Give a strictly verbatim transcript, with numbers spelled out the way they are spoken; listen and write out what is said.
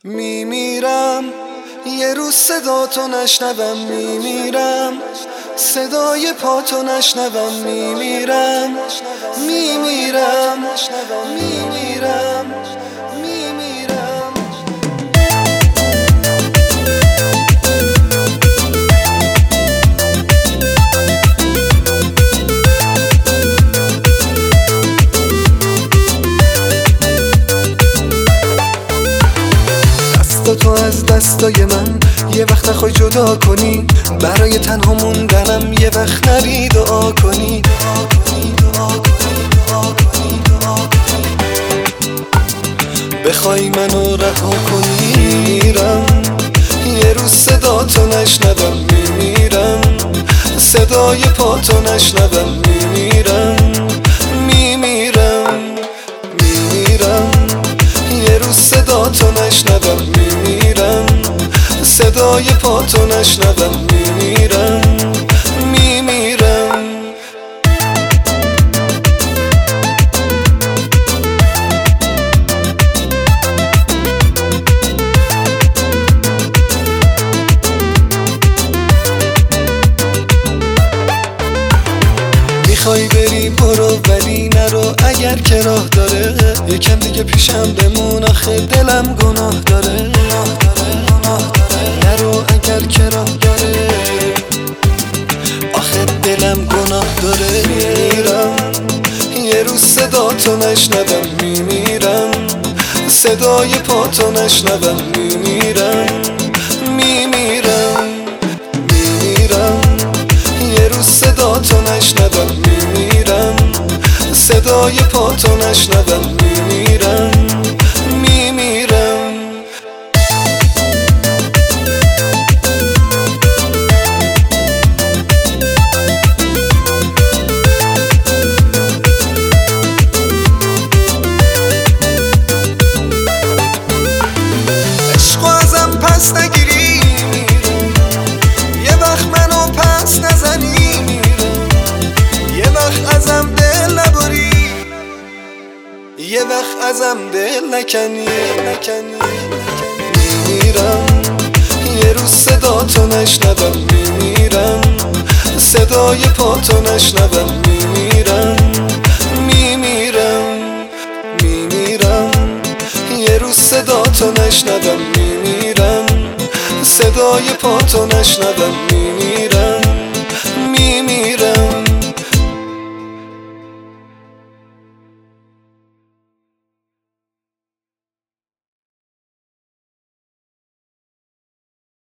میمیرم یه روز صدا تو نشنوم، میمیرم صدای پا تو نشنوم، میمیرم میمیرم میمیرم میمیرم. دست تو از دستای من یه وقت نخوای جدا کنی، برای تنها موندنم یه وقت نری دعا کنی. بخوای منو رها کنی میرم، یه روز صدا تو نشنوم، میمیرم صدای پا تو نشنوم، میمیرم میمیرم میمیرم یه روز صدا تو نشنوم، میمیرم صدای پا تو نشنوم، میمیرم میمیرم. میخوای بری برو ولی نرو اگر که راه داره، یکم دیگه پیشم بمون آخه دلم گناه داره. نرو اگر که راه داره آخه دلم گناه داره. میمیرم یه روز صدا تو نشنوم، میمیرم صدای پا تو نشنوم، میمیرم میمیرم میمیرم یه روز صدا تو نشنوم، میمیرم صدای پا تو نشنوم، میمیرم میمیرم. عشقو ازم پس نگیری میرم، یه وقت منو پس نزنی میرم، یه وقت ازم دل نبری، یه وقت ازم دل نکنی نکنی. میمیرم یه روز صدا تو نشنوم، میمیرم صدای پا تو نشنوم، میمیرم میمیرم میمیرم یه روز صدا تو نشنوم، میمیرم صدای پا تو نشنوم، میمیرم